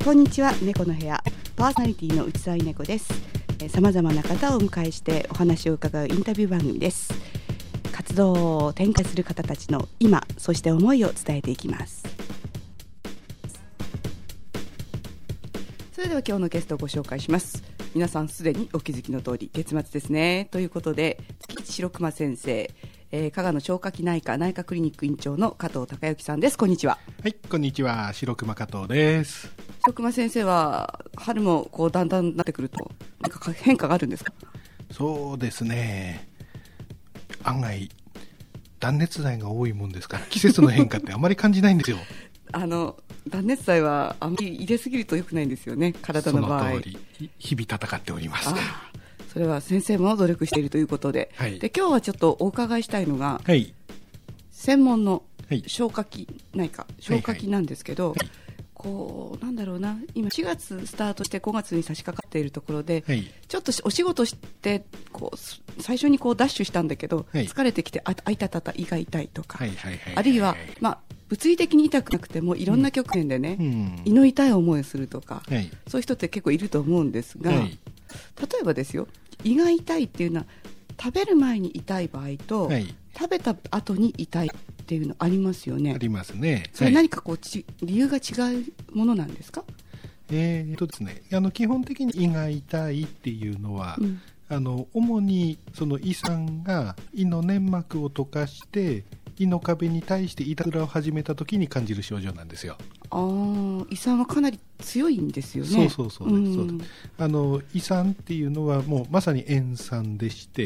こんにちは、猫の部屋パーソナリティの内沢猫です。さまざまな方をお迎えしてお話を伺うインタビュー番組です。活動を展開する方たちの今、そして思いを伝えていきます。それでは今日のゲストをご紹介します。皆さんすでにお気づきの通り月末ですね。ということで月一白熊先生、加賀の消化器内科内科クリニック院長の加藤孝之さんです。こんにちは。 はい、こんにちは。白熊加藤です。 白熊先生は春もこうだんだんなってくると何か変化があるんですか？ そうですね、案外断熱材が多いもんですから季節の変化ってあまり感じないんですよ。 断熱材はあまり入れすぎると良くないんですよね、体の場合。 その通り日々戦っております。 それは先生も努力しているということで、 はい、 で今日はちょっとお伺いしたいのが、 はい、 専門の消化器内科、消化器なんですけど、こうなんだろうな、今4月スタートして5月に差し掛かっているところで、ちょっとお仕事してこう最初にこうダッシュしたんだけど、疲れてきてあいたたた胃が痛いとか、あるいは、物理的に痛くなくてもいろんな局面でね、胃の痛い思いをするとか、そういう人って結構いると思うんですが、例えばですよ、胃が痛いっていうのは食べる前に痛い場合と、食べた後に痛いっていうのありますよね。 ありますね。 それ何かこう理由が違うものなんですか？ ですね、基本的に胃が痛いっていうのは、主にその胃酸が胃の粘膜を溶かして胃の壁に対していたずらを始めた時に感じる症状なんですよ。 胃酸はかなり強いんですよね。 そう胃酸っていうのはもうまさに塩酸でして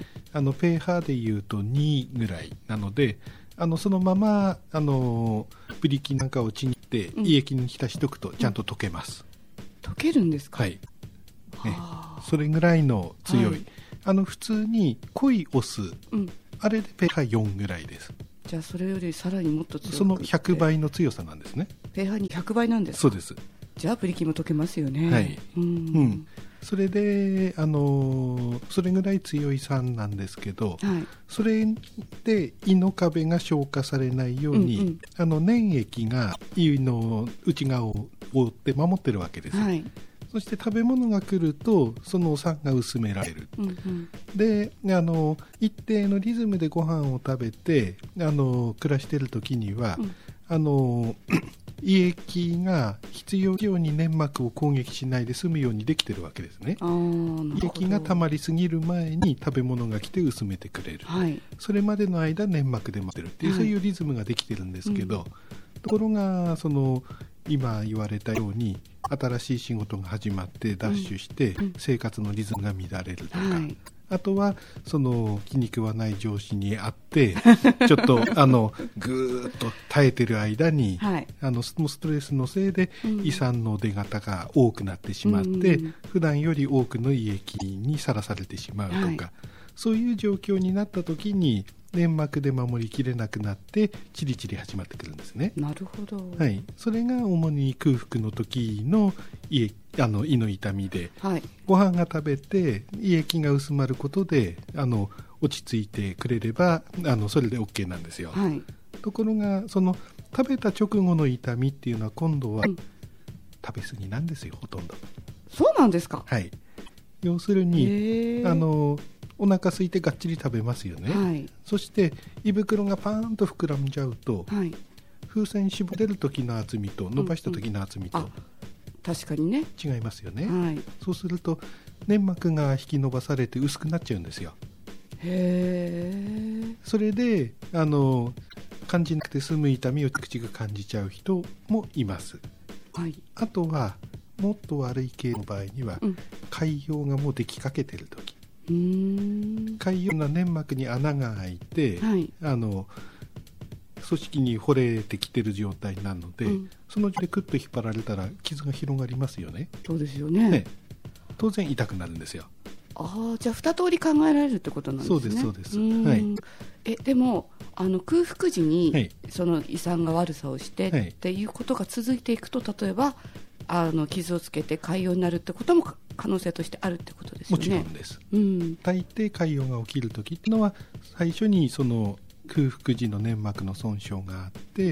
、pH でいうと2ぐらいなので、そのままブリキなんかをちぎって胃液に浸しておくとちゃんと溶けます。 溶けるんですか？ はい、それぐらいの強い、普通に濃いお酢、あれで pH4 ぐらいです。 じゃあそれよりさらにもっと強くて、 その100倍の強さなんですね。 pHに100倍なんですか？ そうです。じゃあブリキも溶けますよね。 それでそれぐらい強い酸なんですけど、それで胃の壁が消化されないように、粘液が胃の内側を覆って守ってるわけです。そして食べ物が来るとその酸が薄められる。で一定のリズムでご飯を食べて暮らしている時には、胃液が必要以上に粘膜を攻撃しないで済むようにできているわけですね。胃液が溜まりすぎる前に食べ物が来て薄めてくれる、それまでの間粘膜で待ってるっていう、そういうリズムができてるんですけど、ところが今言われたように新しい仕事が始まってダッシュして生活のリズムが乱れるとか、あとは気に食わない上司に会ってちょっとぐーっと耐えてる間に、ストレスのせいで胃酸の出方が多くなってしまって、普段より多くの胃液にさらされてしまうとか、そういう状況になった時に粘膜で守りきれなくなってチリチリ始まってくるんですね。 なるほど。 それが主に空腹の時の胃の痛みで、ご飯が食べて胃液が薄まることで落ち着いてくれればそれで OK なんですよ。ところが食べた直後の痛みっていうのは今度は食べ過ぎなんですよ、ほとんど。 そうなんですか？ 要するにお腹空いてがっちり食べますよね。そして胃袋がパーンと膨らんじゃうと、風船絞れる時の厚みと伸ばした時の厚みと、 確かにね違いますよね。そうすると粘膜が引き伸ばされて薄くなっちゃうんですよ。それで感じなくて済む痛みを口が感じちゃう人もいます。あとはもっと悪い系の場合には、潰瘍がもうできかけてる時、潰瘍な粘膜に穴が開いて、組織に惚れてきてる状態なので、その状態でクッと引っ張られたら傷が広がりますよね。 そうですよね。 当然痛くなるんですよ。 じゃあ2通り考えられるってことなんですね。 そうです。 でも空腹時に、その胃酸が悪さをしてっていうことが続いていくと、例えば傷をつけて潰瘍になるってことも可能性としてあるってことですよね。 もちろんです。大抵潰瘍が起きるときっていうのは最初に空腹時の粘膜の損傷があって、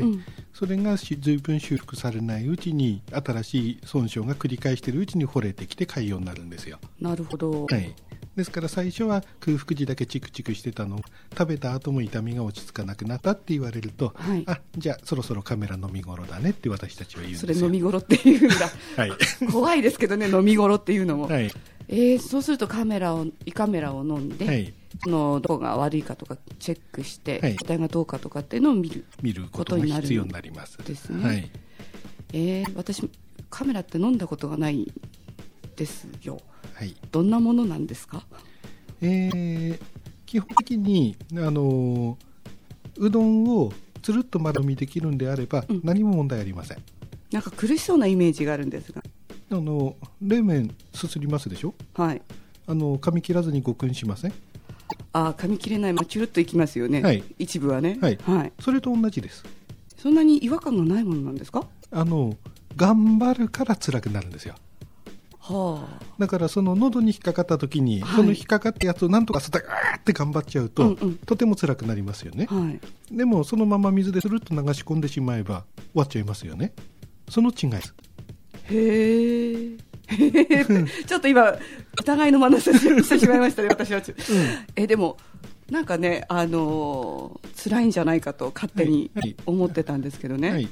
それが随分修復されないうちに新しい損傷が繰り返しているうちに腫れてきて潰瘍になるんですよ。 なるほど。 はい、ですから最初は空腹時だけチクチクしてたのを食べた後も痛みが落ち着かなくなったって言われると、じゃあそろそろカメラ飲み頃だねって私たちは言うんですよ。 それ飲み頃って言うんだはい、怖いですけどね、飲み頃っていうのも、そうすると胃カメラを飲んで、どこが悪いかとかチェックして、状態がどうかとかっていうのを見ることが必要になりますですね。私カメラって飲んだことがないですよ。どんなものなんですか？ 基本的にうどんをつるっと丸飲みできるんであれば、何も問題ありません。 なんか苦しそうなイメージがあるんですが、 冷麺すすりますでしょ。噛み切らずにごくんしません？ 噛み切れない、チュルッといきますよね、一部はね。 それと同じです。 そんなに違和感がないものなんですか？ 頑張るから辛くなるんですよ。だからその喉に引っかかった時に、その引っかかったやつをなんとかすたーって頑張っちゃうと、とても辛くなりますよね。でもそのまま水でするっと流し込んでしまえば終わっちゃいますよね。その違いです。 ちょっと今疑いの眼差しをしてしまいましたね私は。でもなんかね、辛いんじゃないかと勝手に思ってたんですけどね。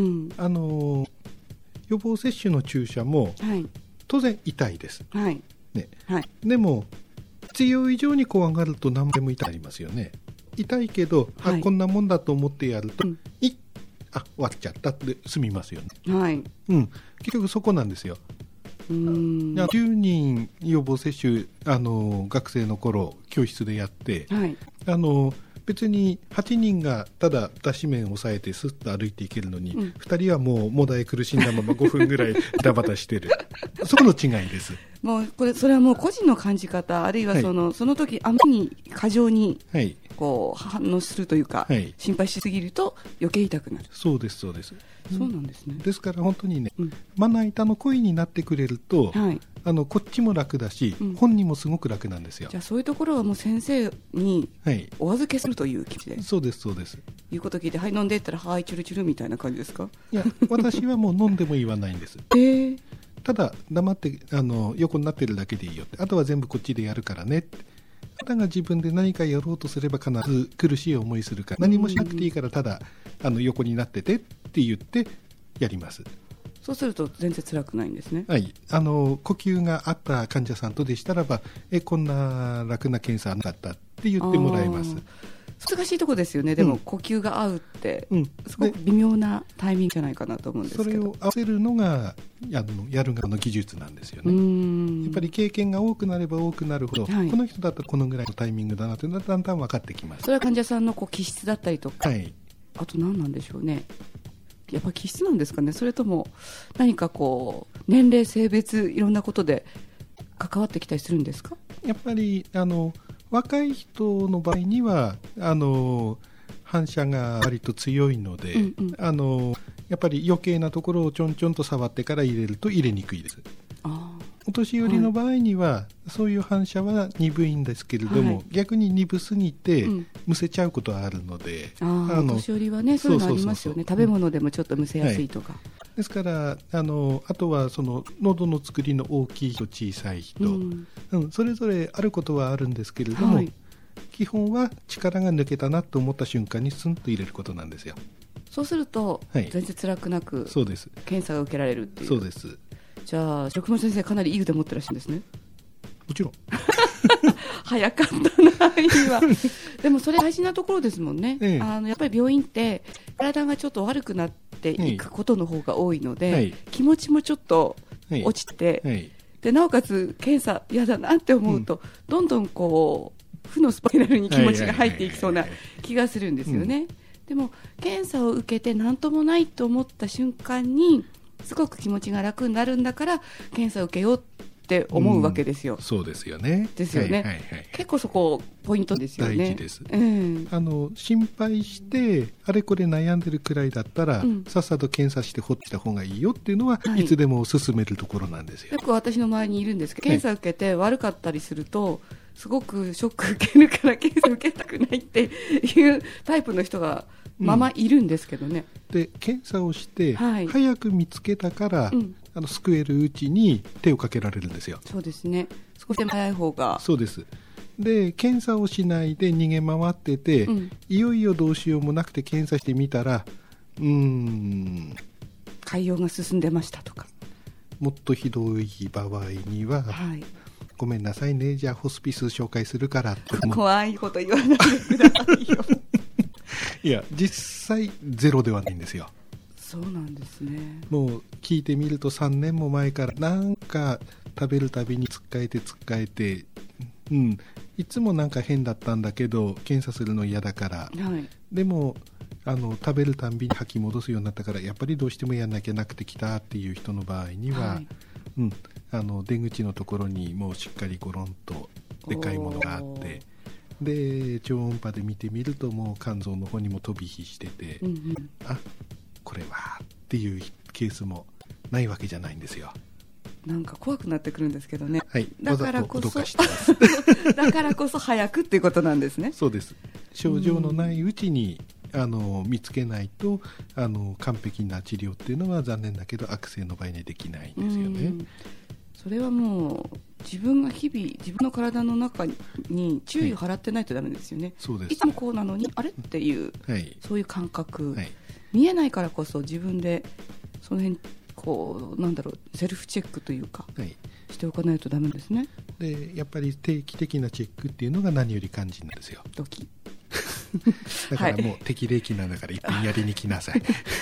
予防接種の注射も、当然痛いです、でも必要以上に怖がると何でも痛くなりますよね。痛いけど、こんなもんだと思ってやると、終わっちゃったって済みますよね。結局そこなんですよ。10人予防接種学生の頃教室でやって、別に8人がただ脱脂麺を抑えてスッと歩いていけるのに、2人はもうもだえ苦しんだまま5分ぐらいバタバタしてるそこの違いです。 もうそれはもう個人の感じ方、あるいはその時あまりに過剰にこう反応するというか、心配しすぎると余計痛くなる。 そうですそうです。 そうなんですね。 ですから本当にね、まな板の声になってくれると、こっちも楽だし、本人もすごく楽なんですよ。 じゃあそういうところはもう先生にお預けするという気持ちで、 そうですそうです。 いうことを聞いて、はい飲んでったらはいチュルチュルみたいな感じですか？ いや私はもう飲んでも言わないんですただ黙って横になってるだけでいいよって、あとは全部こっちでやるからねって。あなたが自分で何かやろうとすれば必ず苦しい思いするから、何もしなくていいからただ横になっててって言ってやります。 そうすると全然辛くないんですね。 呼吸があった患者さんとでしたらば、こんな楽な検査はなかったって言ってもらえます。 難しいところですよね。でも呼吸が合うって、すごく微妙なタイミングじゃないかなと思うんですけど、 それを合わせるのがやる側の技術なんですよね。やっぱり経験が多くなれば多くなるほど、この人だったらこのぐらいのタイミングだなというのはだんだん分かってきます。 それは患者さんの気質だったりとか、あと何なんでしょうね。やっぱ気質なんですかね。それとも何か年齢性別いろんなことで関わってきたりするんですか？ やっぱり若い人の場合には反射が割と強いので、やっぱり余計なところをちょんちょんと触ってから入れると入れにくいです。お年寄りの場合には、そういう反射は鈍いんですけれども、逆に鈍すぎてむせちゃうことはあるので、 お年寄りはね、そういうのありますよね。食べ物でもちょっとむせやすいとか、 ですからあとはその喉の作りの大きい人小さい人、それぞれあることはあるんですけれども、基本は力が抜けたなと思った瞬間にスンと入れることなんですよ。 そうすると、全然辛くなく検査が受けられるっていう。 そうです。 じゃあ白熊先生かなりいい腕持ってらっしゃるんですね。 もちろん早かったな今でもそれ大事なところですもんね。やっぱり病院って体がちょっと悪くなっていくことの方が多いので、気持ちもちょっと落ちて、でなおかつ検査嫌だなって思うと、どんどん負のスパイラルに気持ちが入っていきそうな気がするんですよね。でも検査を受けて何ともないと思った瞬間にすごく気持ちが楽になるんだから検査を受けようって思うわけですよ。 そうですよね。 ですよね。結構そこポイントですよね。 大事です。心配してあれこれ悩んでるくらいだったら、さっさと検査してほっといた方がいいよっていうのは、いつでも勧めるところなんですよ。 よく私の周りにいるんですけど、検査受けて悪かったりするとすごくショック受けるから検査受けたくないっていうタイプの人がいるんですけどね、 で検査をして、早く見つけたから、救えるうちに手をかけられるんですよ。 そうですね、少しでも早い方が。 そうです。で検査をしないで逃げ回ってて、いよいよどうしようもなくて検査してみたら、 潰瘍が進んでましたとか、 もっとひどい場合には、ごめんなさいね、じゃあホスピス紹介するからって。 怖いこと言わないでくださいよいや実際ゼロではないんですよ。 そうなんですね。 もう聞いてみると3年も前からなんか食べるたびにつっかえて、いつもなんか変だったんだけど検査するの嫌だから、でも食べるたんびに吐き戻すようになったからやっぱりどうしてもやんなきゃなくてきたっていう人の場合には、出口のところにもうしっかりゴロンとでかいものがあって、で超音波で見てみるともう肝臓の方にも飛び火してて、あ、これはっていうケースもないわけじゃないんですよ。 なんか怖くなってくるんですけどね、 だからこそだからこそ早くっていうことなんですね。 そうです。症状のないうちに見つけないと完璧な治療っていうのは残念だけど悪性の場合にはできないんですよね。 それはもう自分が日々自分の体の中に注意を払ってないとダメですよね。 そうです。 いつもこうなのにあれっていう、そういう感覚、見えないからこそ自分でその辺こうセルフチェックというか、しておかないとダメですね。 でやっぱり定期的なチェックっていうのが何より肝心なんですよ。 ドキだからもう適齢期なんだから一遍やりに来なさい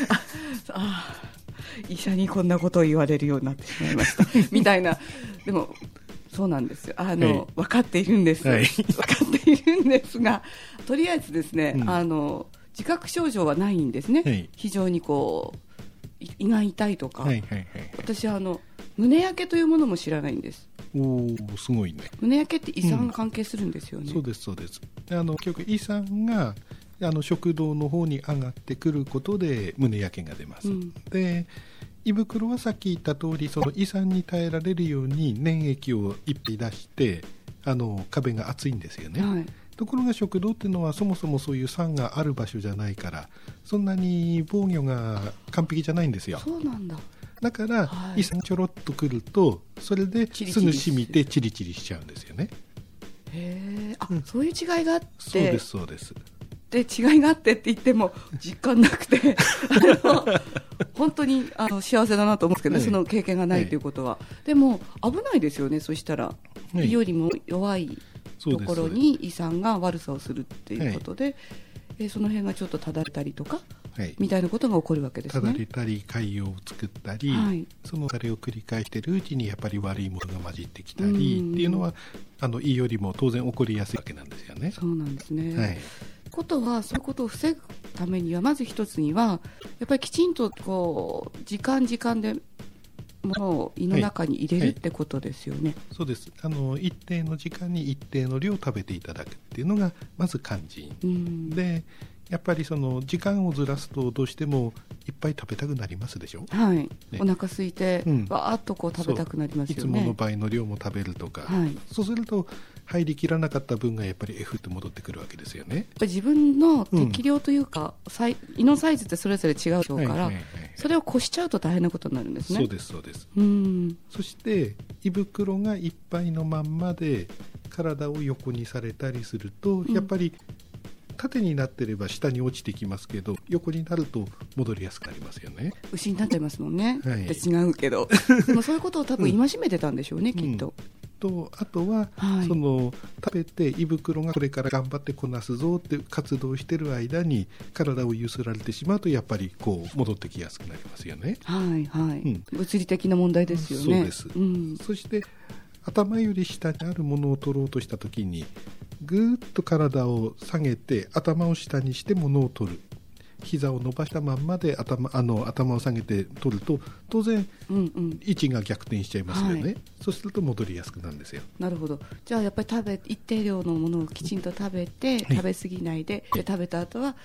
医者にこんなことを言われるようになってしまいましたみたいな。でもそうなんですよ、分かっているんです、分かっているんですが、とりあえずですね、自覚症状はないんですね、非常にこう胃が痛いとか、私胸焼けというものも知らないんです。 すごいね。 胸焼けって胃酸が関係するんですよね。 そうですそうです。結局胃酸が食道の方に上がってくることで胸焼けが出ます、で胃袋はさっき言った通りその胃酸に耐えられるように粘液をいっぱい出して壁が厚いんですよね、ところが食道っていうのはそもそもそういう酸がある場所じゃないからそんなに防御が完璧じゃないんですよ。 そうなんだ。 だから、胃酸ちょろっとくるとそれですぐ染みてチリチリしちゃうんですよね。 そういう違いがあって。 そうですそうです。 で違いがあってって言っても実感なくて本当に幸せだなと思うんですけどね、その経験がないということは、でも危ないですよね。そしたら胃よりも弱いところに胃酸が悪さをするっていうことで、その辺がちょっとただれたりとか、みたいなことが起こるわけですね。 ただれたり潰瘍を作ったり、そのそれを繰り返しているうちにやっぱり悪いものが混じってきたりっていうのは胃よりも当然起こりやすいわけなんですよね。 そうなんですね、ことはそういうことを防ぐためにはまず一つにはやっぱりきちんとこう時間でものを胃の中に入れるってことですよね。 そうです。一定の時間に一定の量食べていただくっていうのがまず肝心、でやっぱりその時間をずらすとどうしてもいっぱい食べたくなりますでしょ、 お腹空いてわーっとこう食べたくなりますよね。 いつもの倍の量も食べるとか、そうすると入りきらなかった分がやっぱり F って戻ってくるわけですよね。 自分の適量というか、胃のサイズってそれぞれ違うでしょうから、それを越しちゃうと大変なことになるんですね。 そうですそうです。そして胃袋がいっぱいのまんまで体を横にされたりすると、やっぱり縦になってれば下に落ちてきますけど横になると戻りやすくなりますよね。 牛になっちゃいますもんね、違うけどでもそういうことを多分戒めてたんでしょうね、きっと。 とあとは、その食べて胃袋がこれから頑張ってこなすぞって活動してる間に体をゆすられてしまうとやっぱりこう戻ってきやすくなりますよね。 物理的な問題ですよね。 そうです、そして頭より下にあるものを取ろうとしたときにぐーっと体を下げて頭を下にして物を取る、膝を伸ばしたまんまで頭を下げて取ると当然、位置が逆転しちゃいますよね、そうすると戻りやすくなるんですよ。 なるほど。じゃあやっぱり一定量のものをきちんと食べて、食べ過ぎないで、食べた後は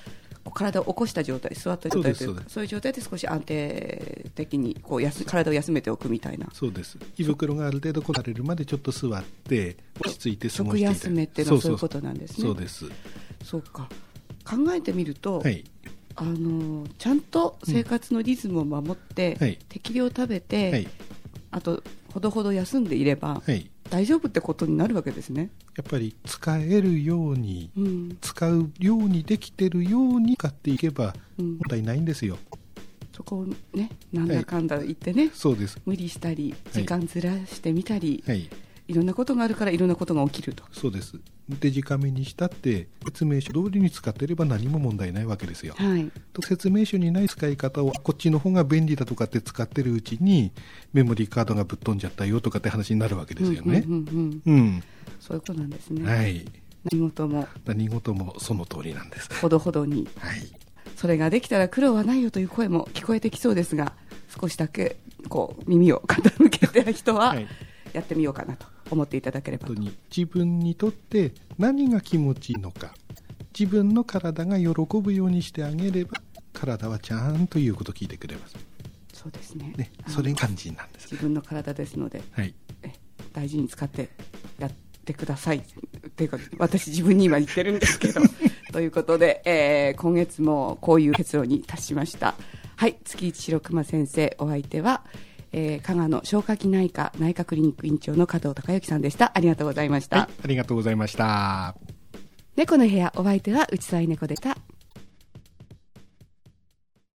体を起こした状態、座った状態というか、そういう状態で少し安定的にこう体を休めておくみたいな。 そうです。胃袋がある程度こられるまでちょっと座って落ち着いて過ごしていた。 食休めっていうのはそういうことなんですね。 そうです。 そうか。考えてみると、はい、ちゃんと生活のリズムを守って、はい、適量食べて、はい、あとほどほど休んでいれば、はい、大丈夫ってことになるわけですね。 やっぱり使えるように、使うようにできてるように買っていけば問題ないんですよ。 そこをね、なんだかんだ言ってね、 そうです。 無理したり時間ずらしてみたり、いろんなことがあるからいろんなことが起きると。 そうです。デジカメにしたって説明書通りに使っていれば何も問題ないわけですよ、はい、説明書にない使い方をこっちの方が便利だとかって使ってるうちにメモリーカードがぶっ飛んじゃったよとかって話になるわけですよね。 そういうことなんですね、 はい、 何事もその通りなんです。 ほどほどに、はい、それができたら苦労はないよという声も聞こえてきそうですが、少しだけこう耳を傾けてる人は、はい、やってみようかなと思っていただければと。 自分にとって何が気持ちいいのか、自分の体が喜ぶようにしてあげれば体はちゃんと言うことを聞いてくれます。 そうです ね、 それが肝心なんです。 自分の体ですので、はい、大事に使ってやってくださいっていうか、私自分に今言ってるんですけどということで、今月もこういう結論に達しました。はい、月一白熊先生、お相手は加賀の消化器内科内科クリニック院長の加藤孝之さんでした。ありがとうございました。 はい、ありがとうございました。 猫の部屋、お相手は内沢猫でした。